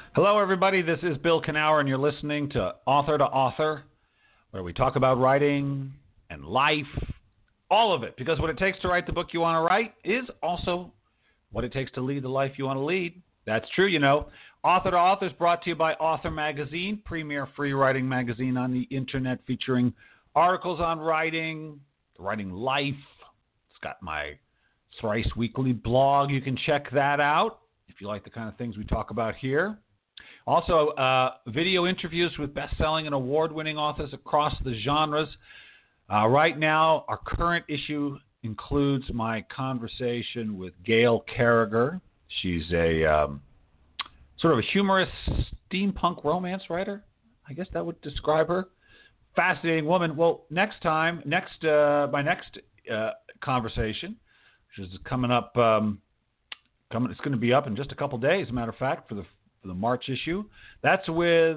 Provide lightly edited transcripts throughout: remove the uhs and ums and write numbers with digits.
Hello, everybody. This is Bill Knauer, and you're listening to Author, where we talk about writing and life, all of it. Because what it takes to write the book you want to write is also what it takes to lead the life you want to lead. That's true, you know. Author is brought to you by Author Magazine, premier free writing magazine on the internet, featuring articles on writing, the writing life. It's got my thrice weekly blog. You can check that out if you like the kind of things we talk about here. Also, video interviews with best-selling and award-winning authors across the genres. Right now, our current issue includes my conversation with Gail Carriger. She's a sort of a humorous steampunk romance writer. I guess that would describe her. Fascinating woman. Well, my next conversation, which is coming up, it's going to be up in just a couple days, as a matter of fact, for the March issue. That's with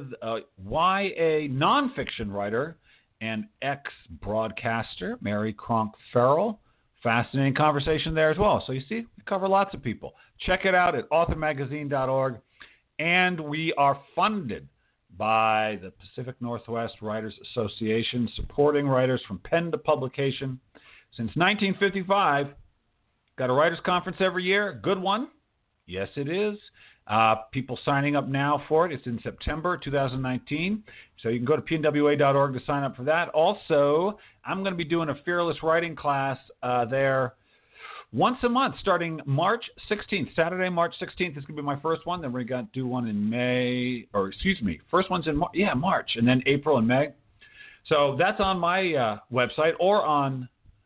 YA nonfiction writer and ex-broadcaster Mary Cronk Farrell. Fascinating conversation there as well. So you see, we cover lots of people. Check it out at authormagazine.org. And we are funded by the Pacific Northwest Writers Association, supporting writers from pen to publication. Since 1955, got a writers' conference every year. Good one. Yes, it is. People signing up now for it. It's in September 2019. So you can go to pnwa.org to sign up for that. Also, I'm going to be doing a fearless writing class there once a month starting March 16th. Saturday, March 16th is going to be my first one. Then we're going to do one in May, first one's in March, and then April and May. So that's on my website or on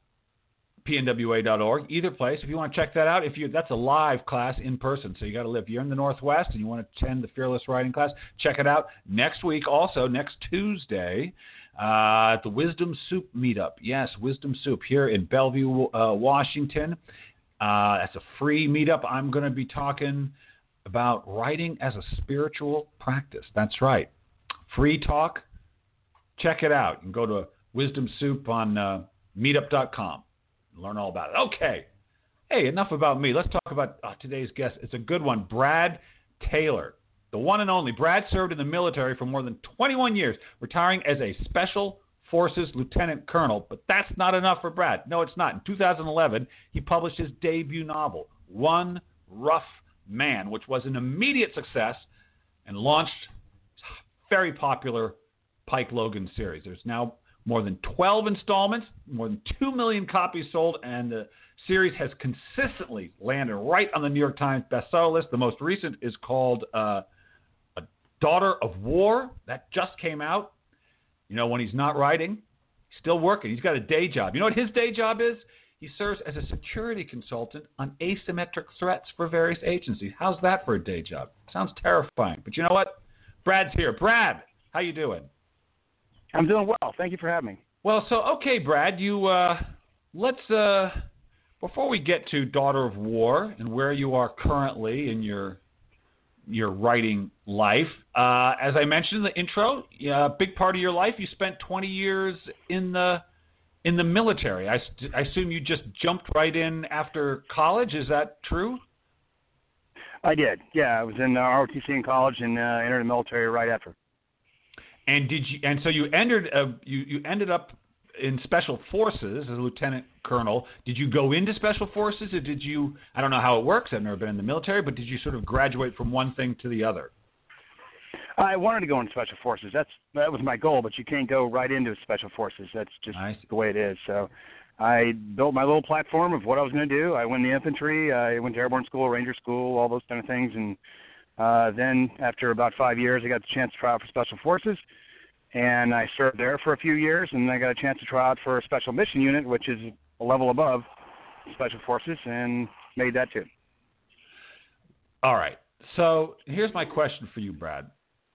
pnwa.org, either place. If you want to check that out, that's a live class in person, so you got to live. If you're in the Northwest and you want to attend the Fearless Writing class, check it out. Next week, also next Tuesday, at the Wisdom Soup meetup. Yes, Wisdom Soup here in Bellevue, Washington. That's a free meetup. I'm going to be talking about writing as a spiritual practice. That's right. Free talk. Check it out. You can go to Wisdom Soup on meetup.com. Learn all about it. Okay. Hey, enough about me. Let's talk about today's guest. It's a good one. Brad Taylor, the one and only. Brad served in the military for more than 21 years, retiring as a Special Forces Lieutenant Colonel. But that's not enough for Brad. No, it's not. In 2011, he published his debut novel, One Rough Man, which was an immediate success and launched very popular Pike Logan series. There's now more than 12 installments, more than 2 million copies sold, and the series has consistently landed right on the New York Times bestseller list. The most recent is called A Daughter of War. That just came out. You know, when he's not writing, he's still working. He's got a day job. You know what his day job is? He serves as a security consultant on asymmetric threats for various agencies. How's that for a day job? Sounds terrifying. But you know what? Brad's here. Brad, how you doing? I'm doing well. Thank you for having me. Well, so, okay, Brad, let's, before we get to Daughter of War and where you are currently in your writing life, as I mentioned in the intro, a big part of your life, you spent 20 years in the military. I assume you just jumped right in after college. Is that true? I did. Yeah, I was in ROTC in college and entered the military right after. And so you ended up in Special Forces as a lieutenant colonel. Did you go into Special Forces, or did you? I don't know how it works. I've never been in the military, but did you sort of graduate from one thing to the other? I wanted to go into Special Forces. That was my goal, but you can't go right into Special Forces. That's just the way it is. So I built my little platform of what I was going to do. I went in the infantry. I went to airborne school, ranger school, all those kind of things, and then after about 5 years, I got the chance to try out for Special Forces, and I served there for a few years, and I got a chance to try out for a Special Mission Unit, which is a level above Special Forces, and made that too. All right. So here's my question for you, Brad.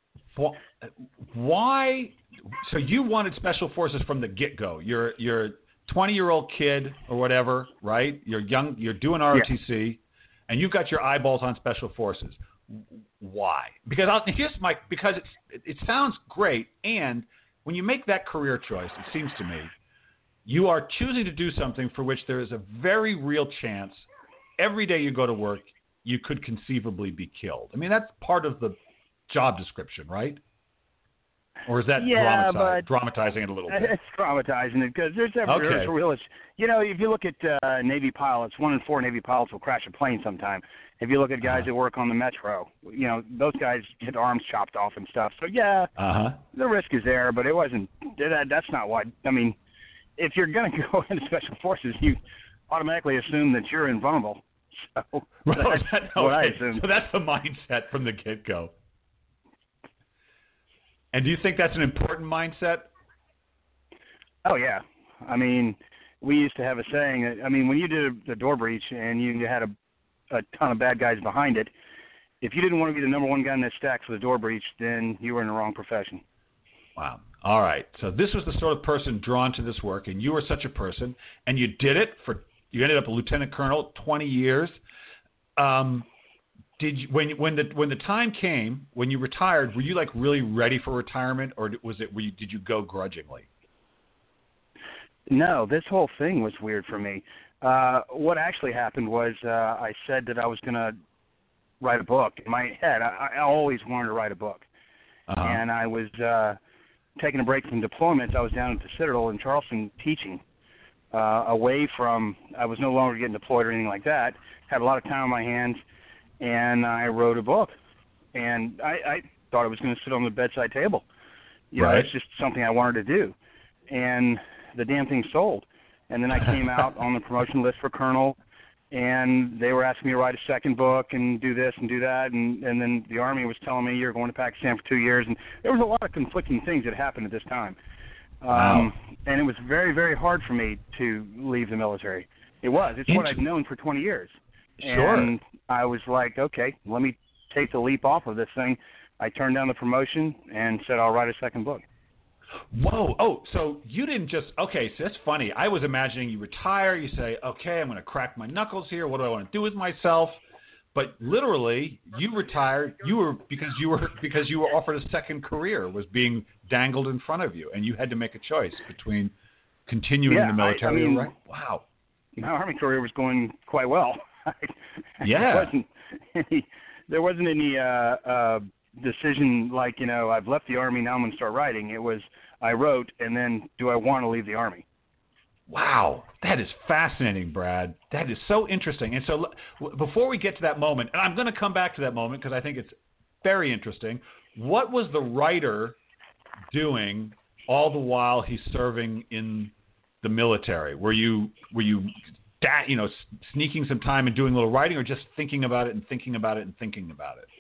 Why? So you wanted Special Forces from the get-go. You're a 20-year-old kid or whatever, right? You're young. You're doing ROTC, and you've got your eyeballs on Special Forces. Why? Because it sounds great, and when you make that career choice, it seems to me, you are choosing to do something for which there is a very real chance every day you go to work you could conceivably be killed. I mean, that's part of the job description, right? Or is that dramatizing it a little bit? It's dramatizing it because there's a real. If you look at Navy pilots, 1 in 4 Navy pilots will crash a plane sometime. If you look at guys that work on the Metro, those guys get arms chopped off and stuff. So the risk is there, but it wasn't. That's not what. I mean, if you're going to go into Special Forces, you automatically assume that you're invulnerable. So that's what I assume. So that's the mindset from the get-go. And do you think that's an important mindset? Oh, yeah. I mean, we used to have a saying. I mean, when you did the door breach and you had a ton of bad guys behind it, if you didn't want to be the number one guy in that stack for the door breach, then you were in the wrong profession. Wow. All right. So this was the sort of person drawn to this work, and you were such a person, and you did it you ended up a lieutenant colonel, 20 years. Did you, when the time came, when you retired, were you like really ready for retirement, or did you go grudgingly? No, this whole thing was weird for me. What actually happened was I said that I was going to write a book. In my head, I always wanted to write a book. And I was taking a break from deployments. I was down at the Citadel in Charleston teaching, away from, I was no longer getting deployed or anything like that. Had a lot of time on my hands, and I wrote a book. And I thought it was going to sit on the bedside table. It's just something I wanted to do. And the damn thing sold. And then I came out on the promotion list for colonel, and they were asking me to write a second book and do this and do that. And then the Army was telling me, you're going to Pakistan for 2 years. And there was a lot of conflicting things that happened at this time. Wow. And it was very, very hard for me to leave the military. It was. It's what I'd known for 20 years. Sure. And I was like, okay, let me take the leap off of this thing. I turned down the promotion and said, I'll write a second book. Whoa. Oh, so you didn't just, okay, so that's funny. I was imagining you retire, you say, okay, I'm going to crack my knuckles here. What do I want to do with myself? But literally, you retired, because you were offered a second career, was being dangled in front of you, and you had to make a choice between continuing in the military. Right? Wow. My Army career was going quite well. Yeah. There wasn't any decision like, I've left the Army, now I'm going to start writing. It was, I wrote, and then do I want to leave the Army? Wow, that is fascinating, Brad. That is so interesting. And so before we get to that moment, and I'm going to come back to that moment because I think it's very interesting, what was the writer doing all the while he's serving in the military? Were you sneaking some time and doing a little writing, or just thinking about it and thinking about it and thinking about it?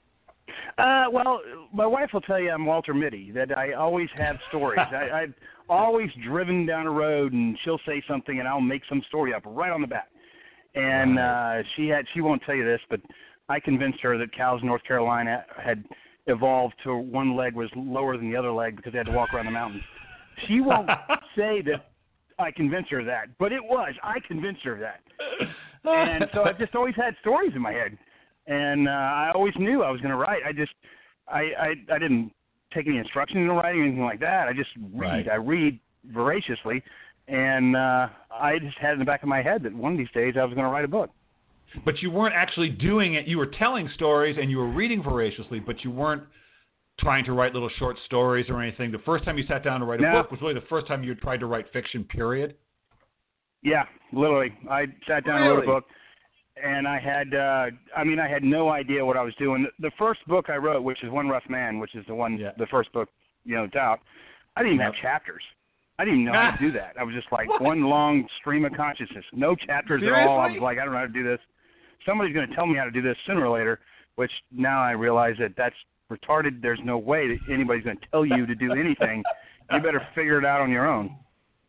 Well, my wife will tell you I'm Walter Mitty, that I always have stories. I've always driven down a road, and she'll say something, and I'll make some story up right on the bat. And she won't tell you this, but I convinced her that cows in North Carolina had evolved to one leg was lower than the other leg because they had to walk around the mountains. She won't say that I convinced her of that, but it was. I convinced her of that. And so I've just always had stories in my head. And I always knew I was going to write. I didn't take any instruction in writing or anything like that. I just read. Right. I read voraciously, and I just had in the back of my head that one of these days I was going to write a book. But you weren't actually doing it. You were telling stories and you were reading voraciously, but you weren't trying to write little short stories or anything. The first time you sat down to write a book was really the first time you had tried to write fiction, period? Yeah, literally. I sat down and wrote a book. And I had no idea what I was doing. The first book I wrote, which is One Rough Man, which is the first book, it's out. I didn't even have chapters. I didn't even know how to do that. I was just like one long stream of consciousness, no chapters at all. I was like, I don't know how to do this. Somebody's going to tell me how to do this sooner or later, which now I realize that that's retarded. There's no way that anybody's going to tell you to do anything. You better figure it out on your own.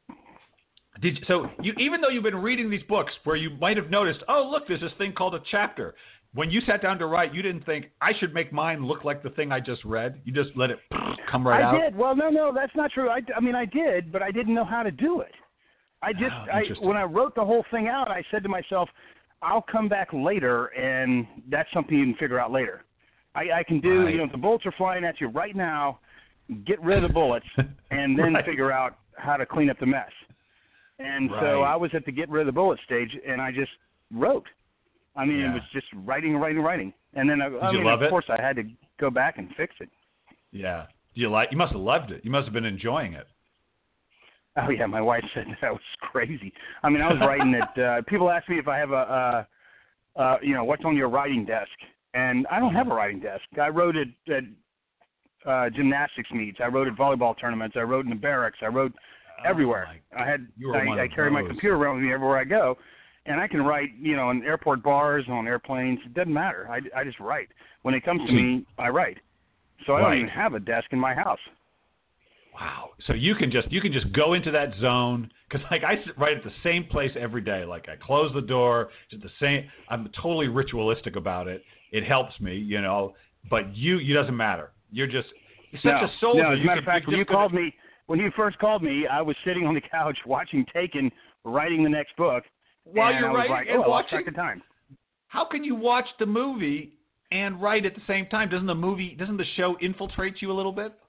Even though you've been reading these books where you might have noticed, oh, look, there's this thing called a chapter. When you sat down to write, you didn't think, I should make mine look like the thing I just read. You just let it come out. I did. Well, no, that's not true. I did, but I didn't know how to do it. When I wrote the whole thing out, I said to myself, I'll come back later, and that's something you can figure out later. I can do, if the bullets are flying at you right now, get rid of the bullets, and then figure out how to clean up the mess. And so I was at the get rid of the bullet stage, and I just wrote. It was just writing. And then, Did you love it? Of course, I had to. go back and fix it. Yeah. You must have loved it. You must have been enjoying it. Oh yeah, my wife said that was crazy. I mean, I was writing it. People ask me if I have what's on your writing desk, and I don't have a writing desk. I wrote it at gymnastics meets. I wrote at volleyball tournaments. I wrote in the barracks. I wrote everywhere. I carry my computer around with me everywhere I go, and I can write, in airport bars, on airplanes. It doesn't matter. I just write. When it comes to me, I write. So I don't even have a desk in my house. Wow. So you can just go into that zone, because I sit right at the same place every day. Like I close the door, it's the same. I'm totally ritualistic about it. It helps me, But you doesn't matter. You're such a soldier. No, as a matter of fact, when you first called me, I was sitting on the couch watching Taken, writing the next book. While you're writing and watching the time. How can you watch the movie and write at the same time? Doesn't the show infiltrate you a little bit?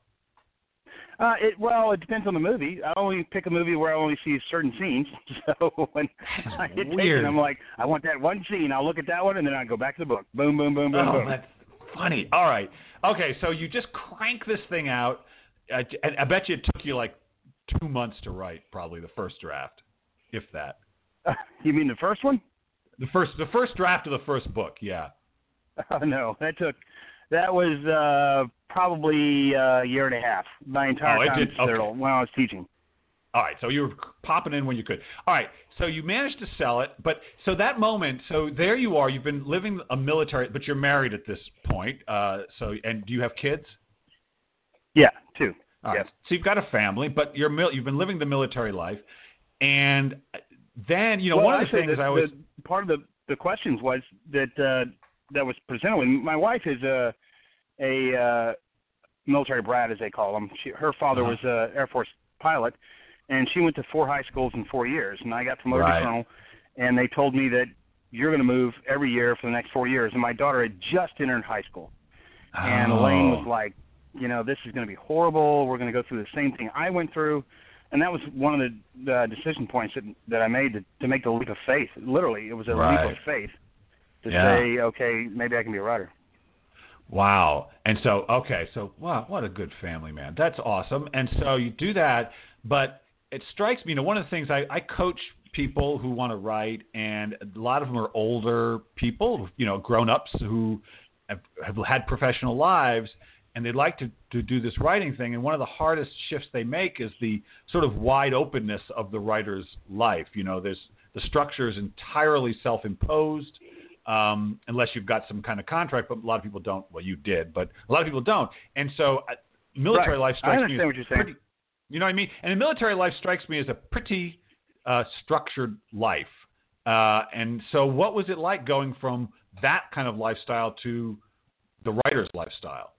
It depends on the movie. I only pick a movie where I only see certain scenes. So when I get Taken, I'm like, I want that one scene. I'll look at that one, and then I go back to the book. Boom, boom, boom, boom, boom. That's funny. All right. Okay, so you just crank this thing out. I bet you it took you like 2 months to write, probably the first draft, if that. You mean the first one? The first draft of the first book, yeah. No, that was probably a year and a half. My entire time when I was teaching. All right, so you were popping in when you could. All right, so you managed to sell it, but so that moment, so there you are. You've been living a military, but you're married at this point. And do you have kids? Yeah, 2. All right, so you've got a family, but you've been living the military life, and then one of the things part of the questions was that was presented. When my wife is a military brat, as they call them. Her father was an Air Force pilot, and she went to 4 high schools in 4 years. And I got promoted to colonel, and they told me that you're going to move every year for the next 4 years. And my daughter had just entered high school, and Elaine was like, this is going to be horrible. We're going to go through the same thing I went through. And that was one of the decision points that I made to make the leap of faith. Literally, it was a leap of faith to say, okay, maybe I can be a writer. Wow. And so, wow, what a good family, man. That's awesome. And so you do that, but it strikes me, one of the things I coach people who want to write, and a lot of them are older people, grown-ups who have had professional lives, and they'd like to do this writing thing. And one of the hardest shifts they make is the sort of wide openness of the writer's life. The structure is entirely self-imposed. Unless you've got some kind of contract, but a lot of people don't. Well, you did, but a lot of people don't. And so military life strikes me as I understand what you're saying. You know what I mean? And military life strikes me as a pretty structured life. And so what was it like going from that kind of lifestyle to the writer's lifestyle?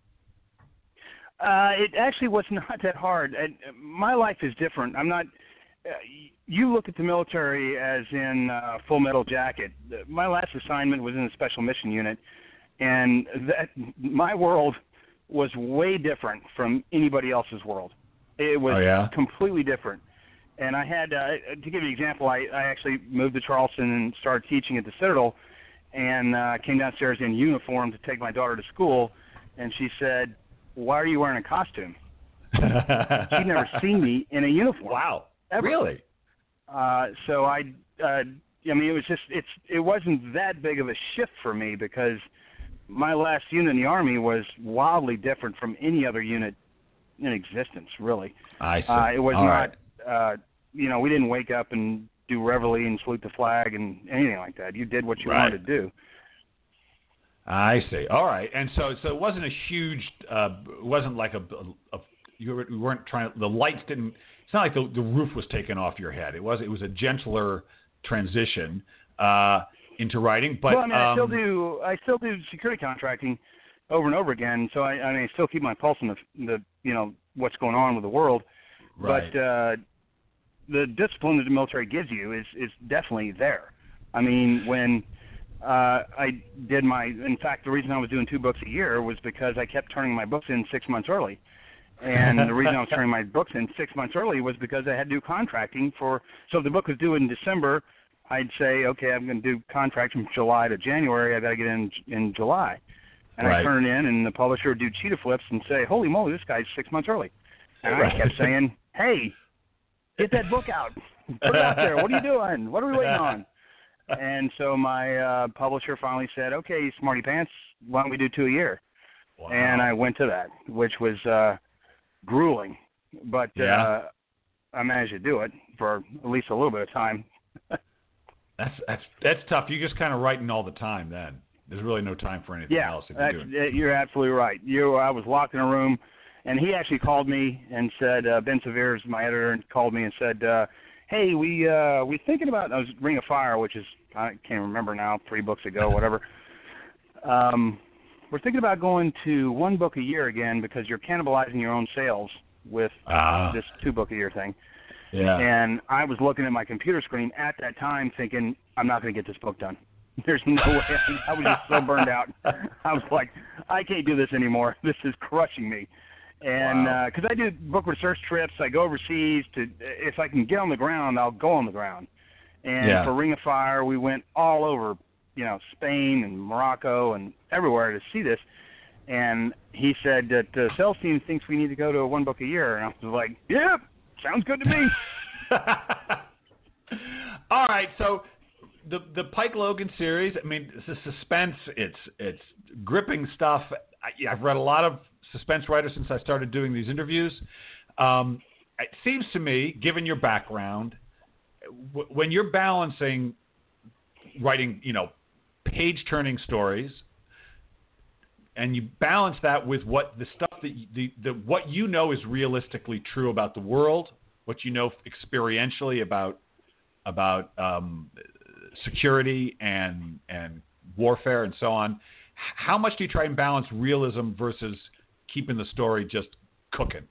It actually was not that hard. My life is different. I'm not you look at the military as in Full Metal Jacket. My last assignment was in the Special Mission Unit, and my world was way different from anybody else's world. It was completely different. And I had, to give you an example, I actually moved to Charleston and started teaching at the Citadel, and came downstairs in uniform to take my daughter to school, and she said, "Why are you wearing a costume?" She'd never seen me in a uniform. Wow. Ever. Really? So I mean, it was just, it wasn't that big of a shift for me, because my last unit in the Army was wildly different from any other unit in existence, really. I see. It was we didn't wake up and do reveille and salute the flag and anything like that. You did what you wanted to do. I see. All right. And so it wasn't a huge, it wasn't like you weren't trying, the lights didn't, it's not like the roof was taken off your head. It was a gentler transition into writing. But well, I mean, I still do security contracting over and over again. So I still keep my pulse on the what's going on with the world. Right. But the discipline that the military gives you is definitely there. I mean, when I did in fact, the reason I was doing 2 books a year was because I kept turning my books in 6 months early. And the reason I was turning my books in 6 months early was because I had to do contracting so if the book was due in December, I'd say, okay, I'm going to do contracts from July to January. I got to get in July. And I turn it in, and the publisher would do cheetah flips and say, holy moly, this guy's 6 months early. And I kept saying, hey, get that book out. Put it out there. What are you doing? What are we waiting on? And so my publisher finally said, okay, Smarty Pants, why don't we do 2 a year? Wow. And I went to that, which was grueling. But I managed to do it for at least a little bit of time. That's tough. You're just kind of writing all the time then. There's really no time for anything else. You're absolutely right. I was locked in a room, and he actually called me and said, Ben Severe is my editor, and called me and said, hey, we're thinking about, I was Ring of Fire, which is, I can't remember now, 3 books ago, whatever. We're thinking about going to 1 book a year again because you're cannibalizing your own sales with this 2 book a year thing. Yeah. And I was looking at my computer screen at that time thinking, I'm not going to get this book done. There's no way. I was just so burned out. I was like, I can't do this anymore. This is crushing me. And because I do book research trips, I go overseas if I can get on the ground, I'll go on the ground. And for Ring of Fire, we went all over, Spain and Morocco and everywhere to see this. And he said that the sales team thinks we need to go to 1 book a year. And I was like, yeah, sounds good to me. All right, so the Pike Logan series, I mean, it's a suspense. It's gripping stuff. I've read a lot of suspense writers since I started doing these interviews. It seems to me, given your background, when you're balancing writing, page-turning stories, and you balance that with what the stuff that what you know is realistically true about the world, what you know experientially about security and warfare and so on. How much do you try and balance realism versus keeping the story just cooking?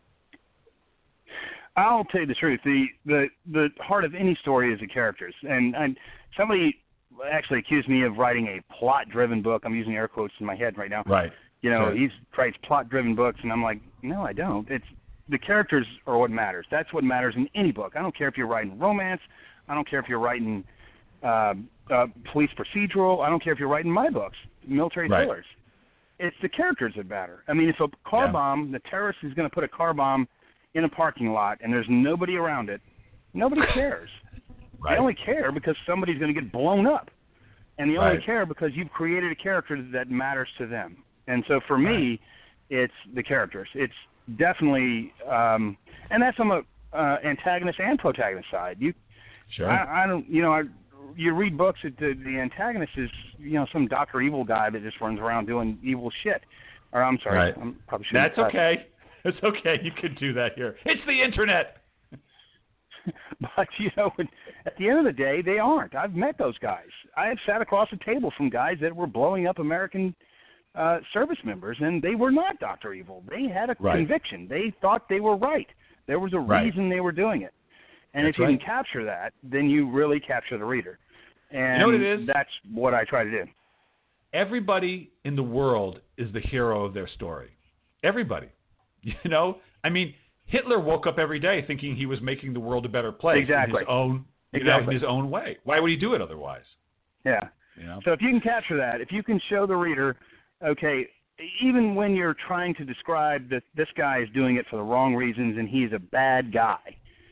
I'll tell you the truth. The heart of any story is the characters. And somebody actually accused me of writing a plot-driven book. I'm using air quotes in my head right now. Right. Sure. He writes plot-driven books, and I'm like, no, I don't. It's the characters are what matters. That's what matters in any book. I don't care if you're writing romance. I don't care if you're writing police procedural. I don't care if you're writing my books, military thrillers. It's the characters that matter. I mean, if a car bomb, the terrorist is going to put a car bomb in a parking lot and there's nobody around it, nobody cares. They only care because somebody's going to get blown up. And they only care because you've created a character that matters to them. And so for me, it's the characters. It's definitely, and that's on the antagonist and protagonist side. I don't, you read books that the antagonist is, some Dr. Evil guy that just runs around doing evil shit. Or I'm sorry, I'm probably shouldn't. That's okay. It's okay. You can do that here. It's the internet. But, at the end of the day, they aren't. I've met those guys. I have sat across the table from guys that were blowing up American service members, and they were not Dr. Evil. They had a conviction. They thought they were right. There was a reason they were doing it. And if you can capture that, then you really capture the reader. And you know what it is? That's what I try to do. Everybody in the world is the hero of their story. Everybody. I mean, Hitler woke up every day thinking he was making the world a better place in his own way. Why would he do it otherwise? Yeah. So if you can capture that, if you can show the reader, okay, even when you're trying to describe that this guy is doing it for the wrong reasons and he's a bad guy,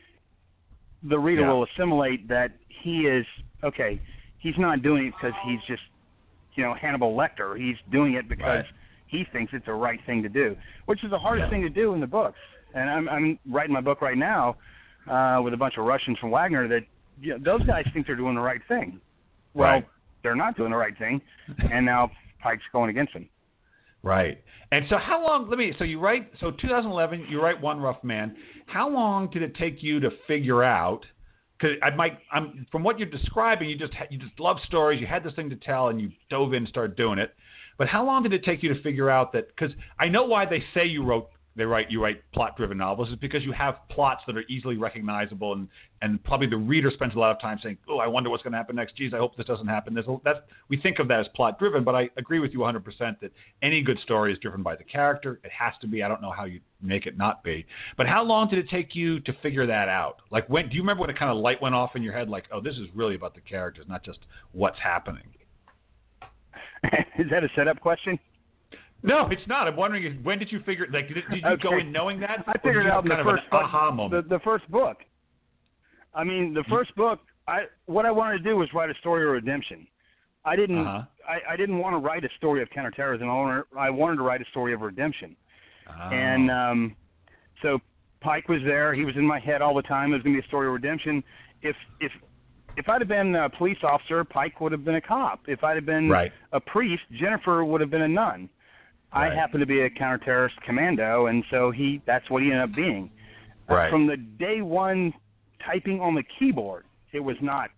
the reader will assimilate that he is, okay, he's not doing it because he's just, Hannibal Lecter. He's doing it because he thinks it's the right thing to do, which is the hardest thing to do in the books. And I'm writing my book right now with a bunch of Russians from Wagner that those guys think they're doing the right thing. Well, they're not doing the right thing, and now Pike's going against them. Right. And so how long, so 2011, you write One Rough Man. How long did it take you to figure out, because from what you're describing, you just love stories, you had this thing to tell, and you dove in and started doing it. But how long did it take you to figure out that, because I know why they say you write plot-driven novels, is because you have plots that are easily recognizable, and probably the reader spends a lot of time saying, oh, I wonder what's going to happen next. Geez, I hope this doesn't happen. We think of that as plot-driven, but I agree with you 100% that any good story is driven by the character. It has to be. I don't know how you make it not be. But how long did it take you to figure that out? Like, do you remember when it kind of light went off in your head, like, oh, this is really about the characters, not just what's happening? Is that a setup question? No, it's not. I'm wondering, when did you figure? Like, did you go in knowing that? I figured it out in the first aha moment. The first book. I mean, the first book. What I wanted to do was write a story of redemption. I didn't. I didn't want to write a story of counterterrorism. I wanted to write a story of redemption. Oh. And so Pike was there. He was in my head all the time. It was going to be a story of redemption. If I'd have been a police officer, Pike would have been a cop. If I'd have been a priest, Jennifer would have been a nun. Right. I happen to be a counter-terrorist commando, and so that's what he ended up being. Right. From the day one typing on the keyboard, it was not.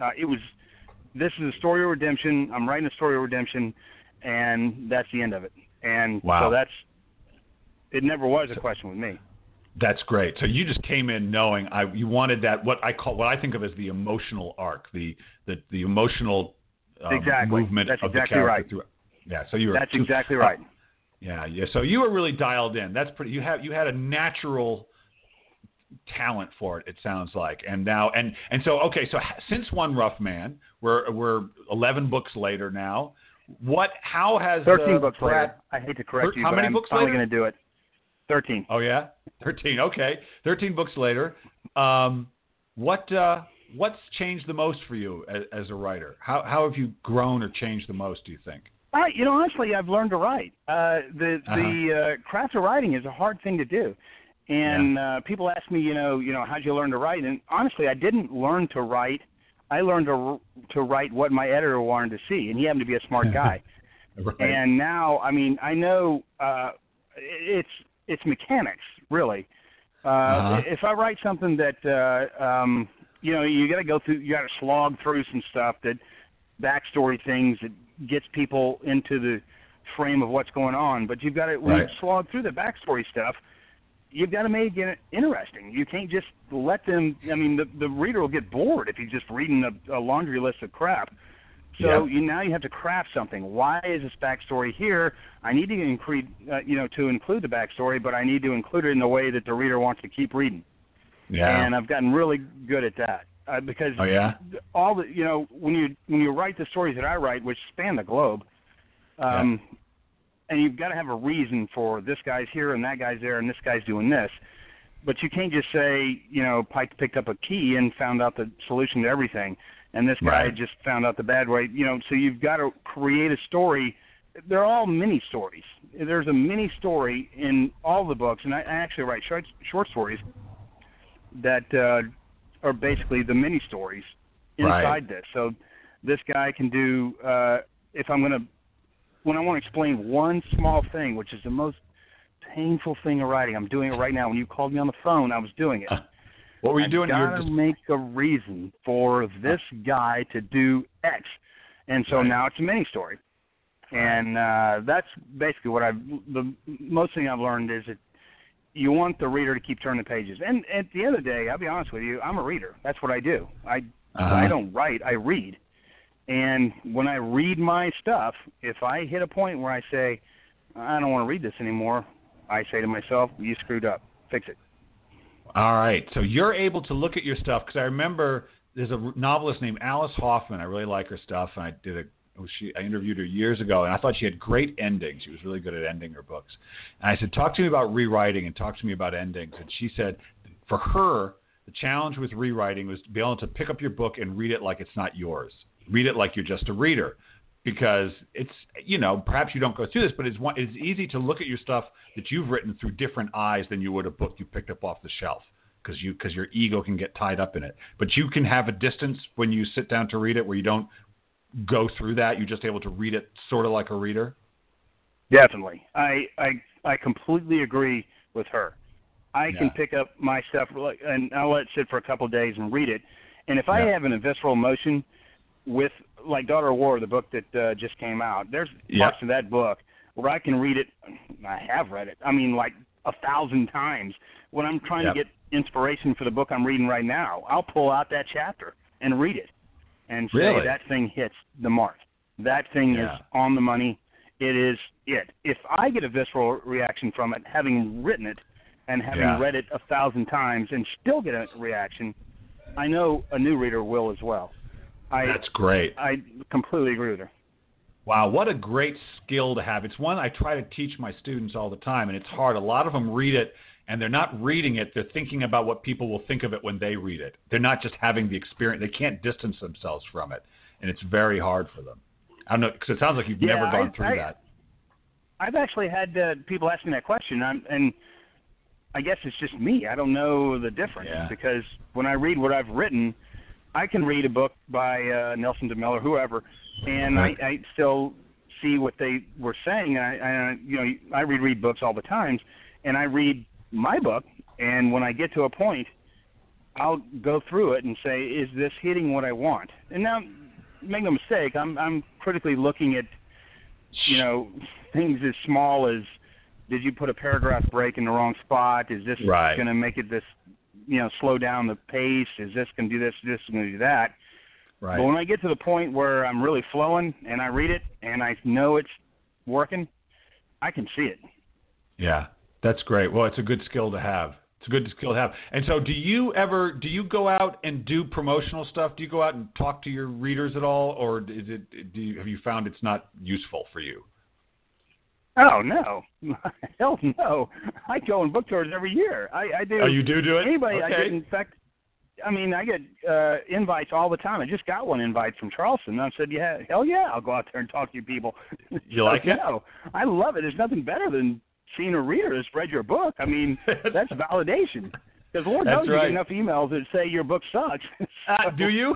This is a story of redemption. I'm writing a story of redemption, and that's the end of it. And so it never was a question with me. That's great. So you just came in knowing you wanted that, what I think of as the emotional arc, the emotional movement That's of exactly the right. character. Yeah. So you were. That's exactly right. Yeah. So you were really dialed in. That's pretty. You had a natural talent for it. It sounds like. And now so okay. So since One Rough Man, we're 11 books later now. How has 13 books later? I hate to correct you, how but many I'm books finally later? going to do it. 13. Oh yeah, 13. Okay, 13 books later. What's changed the most for you as a writer? How have you grown or changed the most, do you think? Honestly, I've learned to write. The craft of writing is a hard thing to do, and people ask me, how'd you learn to write? And honestly, I didn't learn to write. I learned to write what my editor wanted to see, and he happened to be a smart guy. Right. And now, I know it's mechanics, really. If I write something that, you got to go through, you got to slog through some stuff, that backstory things that gets people into the frame of what's going on. But you've got to, when you slog through the backstory stuff, you've got to make it interesting. You can't just let them, the reader will get bored if he's just reading a laundry list of crap. So now you have to craft something. Why is this backstory here? I need to include the backstory, but I need to include it in a way that the reader wants to keep reading. Yeah. And I've gotten really good at that because all the when you write the stories that I write, which span the globe, and you've got to have a reason for this guy's here and that guy's there and this guy's doing this. But you can't just say, Pike picked up a key and found out the solution to everything. And this guy just found out the bad way, so you've got to create a story. They're all mini stories. There's a mini story in all the books, and I actually write short stories that are basically the mini stories inside this. So this guy can do, when I want to explain one small thing, which is the most painful thing of writing, I'm doing it right now. When you called me on the phone, I was doing it. What were you doing? I've got to make a reason for this guy to do X. And so now it's a mini story. And that's basically what the most thing I've learned is that you want the reader to keep turning the pages. And at the end of the day, I'll be honest with you, I'm a reader. That's what I do. I don't write, I read. And when I read my stuff, if I hit a point where I say, I don't want to read this anymore, I say to myself, you screwed up. Fix it. All right. So you're able to look at your stuff, because I remember there's a novelist named Alice Hoffman. I really like her stuff, and I interviewed her years ago, and I thought she had great endings. She was really good at ending her books. And I said, talk to me about rewriting and talk to me about endings. And she said, for her, the challenge with rewriting was to be able to pick up your book and read it like it's not yours. Read it like you're just a reader. Because it's, perhaps you don't go through this, but it's easy to look at your stuff that you've written through different eyes than you would a book you picked up off the shelf, because your ego can get tied up in it. But you can have a distance when you sit down to read it where you don't go through that. You're just able to read it sort of like a reader. Definitely. I completely agree with her. I can pick up my stuff and I'll let it sit for a couple of days and read it. And if I have a visceral emotion with, like Daughter of War, the book that just came out, there's parts of that book where I can read it. I have read it. like 1,000 times. When I'm trying to get inspiration for the book I'm reading right now, I'll pull out that chapter and read it and say that thing hits the mark. That thing is on the money. It is it. If I get a visceral reaction from it, having written it and having read it 1,000 times and still get a reaction, I know a new reader will as well. That's great. I completely agree with her. Wow, what a great skill to have. It's one I try to teach my students all the time, and it's hard. A lot of them read it, and they're not reading it. They're thinking about what people will think of it when they read it. They're not just having the experience. They can't distance themselves from it, and it's very hard for them. I don't know, because it sounds like you've never gone through that. I've actually had people ask me that question, and I guess it's just me. I don't know the difference because when I read what I've written, I can read a book by Nelson DeMille or whoever, and I still see what they were saying. I reread books all the time, and I read my book, and when I get to a point, I'll go through it and say, is this hitting what I want? And now, make no mistake, I'm critically looking at, things as small as, did you put a paragraph break in the wrong spot? Is this going to make it this, slow down the pace? Is this going to do this? Is this going to do that? Right. But when I get to the point where I'm really flowing and I read it and I know it's working, I can see it. Yeah, that's great. Well, it's a good skill to have. It's a good skill to have. And so do you go out and do promotional stuff? Do you go out and talk to your readers at all, or have you found it's not useful for you? Oh, no. Hell no. I go on book tours every year. I do. Oh, you do it? Anybody, okay. I get, in fact, I get invites all the time. I just got one invite from Charleston. And I said, yeah, hell yeah, I'll go out there and talk to you people. You like it? No, I love it. There's nothing better than seeing a reader that's read your book. That's validation. Because Lord knows you get enough emails that say your book sucks. Do you?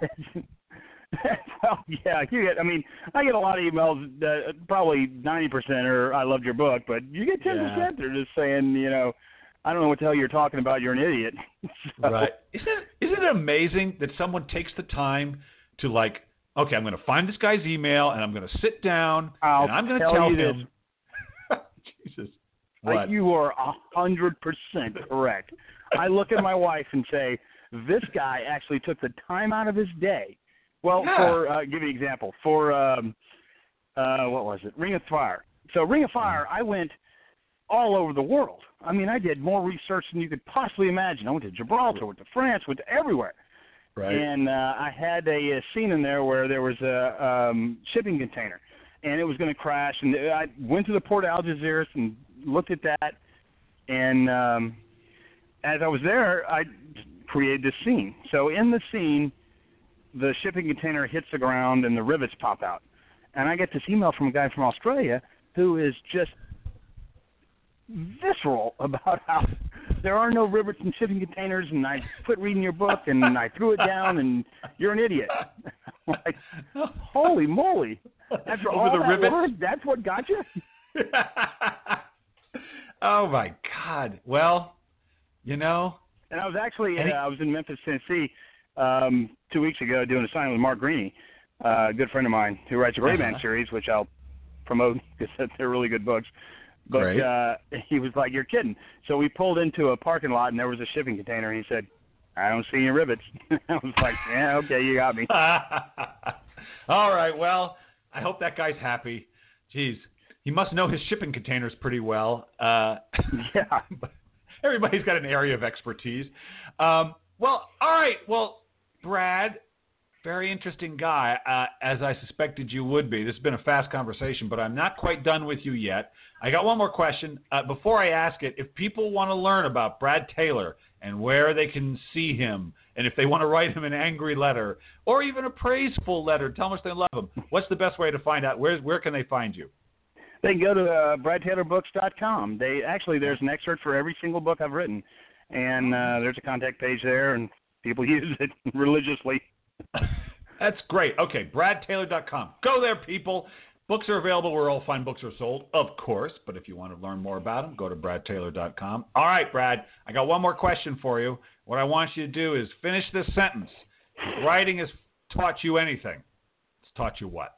Well, yeah, I get a lot of emails that probably 90% are I loved your book, but you get 10% they're just saying, I don't know what the hell you're talking about, you're an idiot. Right. Isn't it amazing that someone takes the time to okay, I'm going to find this guy's email and I'm going to sit down and I'm going to tell him. Jesus. What? You are 100% correct. I look at my wife and say, this guy actually took the time out of his day. Well, for give you an example, for what was it? Ring of Fire. So Ring of Fire, I went all over the world. I did more research than you could possibly imagine. I went to Gibraltar, went to France, went to everywhere. Right. And I had a scene in there where there was a shipping container, and it was going to crash. And I went to the port of Algeciras and looked at that. And as I was there, I created this scene. So in the scene, the shipping container hits the ground and the rivets pop out. And I get this email from a guy from Australia who is just visceral about how there are no rivets in shipping containers, and I quit reading your book and I threw it down and you're an idiot. Like, holy moly. After all the rivets? Work, that's what got you? Oh, my God. Well, And I was actually I was in Memphis, Tennessee, 2 weeks ago doing a signing with Mark Greaney, a good friend of mine who writes a Gray Man series, which I'll promote because they're really good books. But he was like, you're kidding. So we pulled into a parking lot, and there was a shipping container, and he said, I don't see any rivets. I was like, yeah, okay, you got me. All right, well, I hope that guy's happy. Jeez, he must know his shipping containers pretty well. Yeah. Everybody's got an area of expertise. Well, all right. Well, Brad, very interesting guy, as I suspected you would be. This has been a fast conversation, but I'm not quite done with you yet. I got one more question. Before I ask it, if people want to learn about Brad Taylor and where they can see him, and if they want to write him an angry letter or even a praiseful letter, tell them they love him, what's the best way to find out? Where can they find you? They can go to bradtaylorbooks.com. There's an excerpt for every single book I've written, and there's a contact page there, and people use it religiously. That's great. Okay, bradtaylor.com. Go there, people. Books are available where all fine books are sold, of course, but if you want to learn more about them, go to bradtaylor.com. All right, Brad, I got one more question for you. What I want you to do is finish this sentence. If writing has taught you anything, it's taught you what?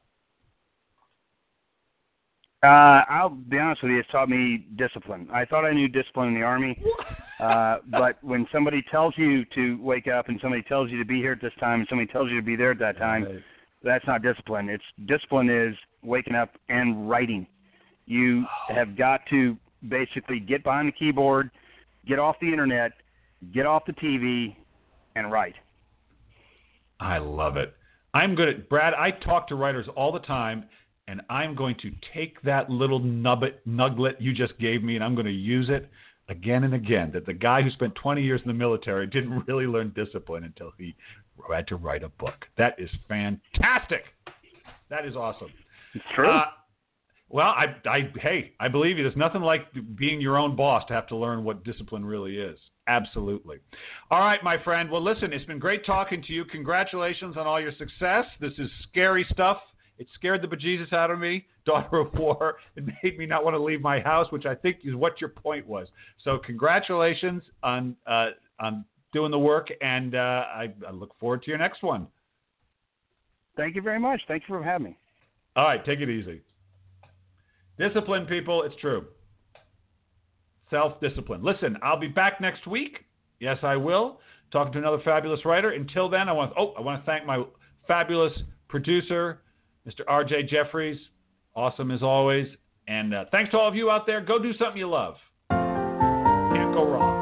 I'll be honest with you, it's taught me discipline. I thought I knew discipline in the Army, but when somebody tells you to wake up and somebody tells you to be here at this time and somebody tells you to be there at that time, that's not discipline. Discipline is waking up and writing. You have got to basically get behind the keyboard, get off the internet, get off the TV, and write. I love it. I'm good at Brad. I talk to writers all the time. and I'm going to take that little nugget you just gave me, and I'm going to use it again and again, that the guy who spent 20 years in the military didn't really learn discipline until he had to write a book. That is fantastic. That is awesome. It's true. Well, I believe you. There's nothing like being your own boss to have to learn what discipline really is. Absolutely. All right, my friend. Well, listen, it's been great talking to you. Congratulations on all your success. This is scary stuff. It scared the bejesus out of me, daughter of war. It made me not want to leave my house, which I think is what your point was. So congratulations on doing the work, and I look forward to your next one. Thank you very much. Thank you for having me. All right, take it easy. Discipline, people, it's true. Self-discipline. Listen, I'll be back next week. Yes, I will. Talking to another fabulous writer. Until then, I want to thank my fabulous producer, Mr. R.J. Jeffries. Awesome as always. And thanks to all of you out there. Go do something you love. Can't go wrong.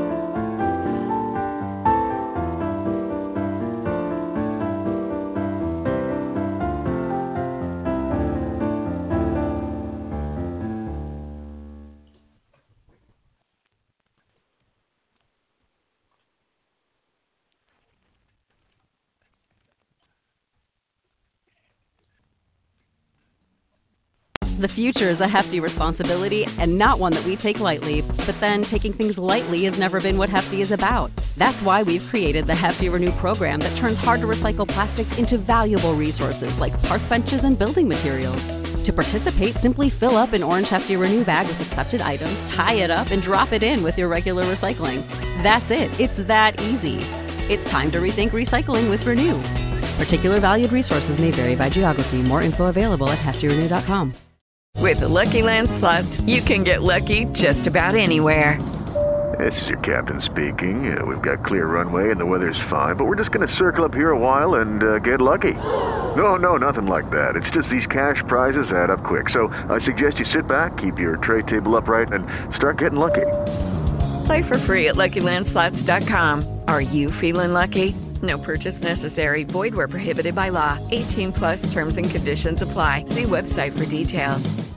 The future is a hefty responsibility and not one that we take lightly. But then taking things lightly has never been what Hefty is about. That's why we've created the Hefty Renew program that turns hard-to-recycle plastics into valuable resources like park benches and building materials. To participate, simply fill up an orange Hefty Renew bag with accepted items, tie it up, and drop it in with your regular recycling. That's it. It's that easy. It's time to rethink recycling with Renew. Particular valued resources may vary by geography. More info available at heftyrenew.com. With the Lucky Land Slots, you can get lucky just about anywhere. This is your captain speaking. We've got clear runway and the weather's fine, but we're just going to circle up here a while and get lucky. No, nothing like that. It's just these cash prizes add up quick. So I suggest you sit back, keep your tray table upright, and start getting lucky. Play for free at LuckyLandSlots.com. Are you feeling lucky? No purchase necessary. Void where prohibited by law. 18+ terms and conditions apply. See website for details.